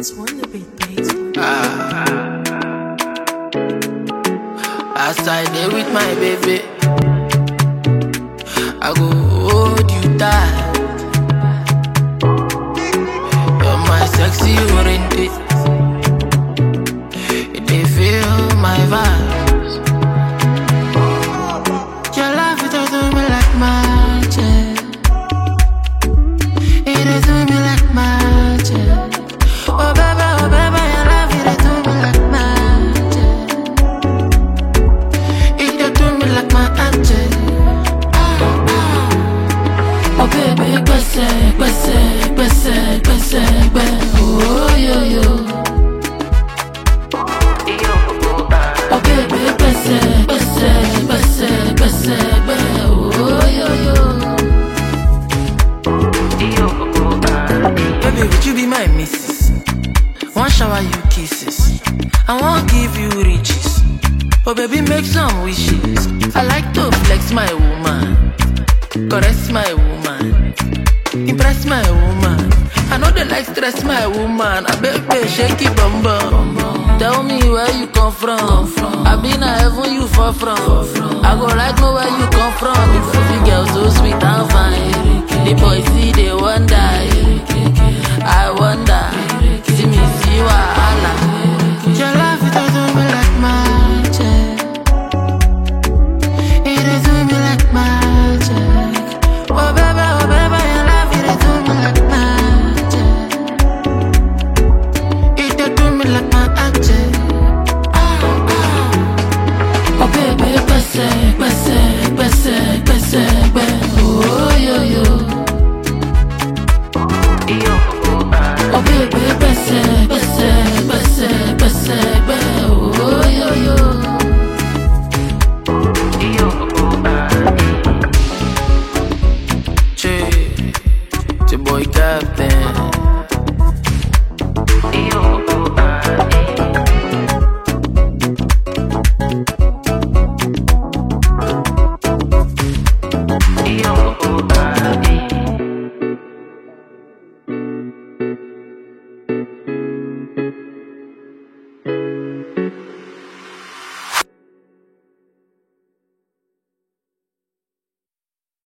It's Wonderbeat, baby. As I dey with my baby, I go hold you tight. You're my sexy oriented. They feel my vibes. Your love it do me like magic. It do me like magic. Oh baby, your love it do me like magic. It do me like my angel. Oh baby, gbese, oh yo yo. Oh baby, gbese, oh yo yo. Baby, would you be my missus? One shower you kisses, I won't give you riches. Oh baby, make some wishes. I like to flex my woman, caress my woman, impress my woman. I know they like stress my woman. I baby, shake it bum bum. Tell me where you come from. I been a heaven you fall from. I go like know where you come from. Beautiful girl so sweet and fine. The boys see they want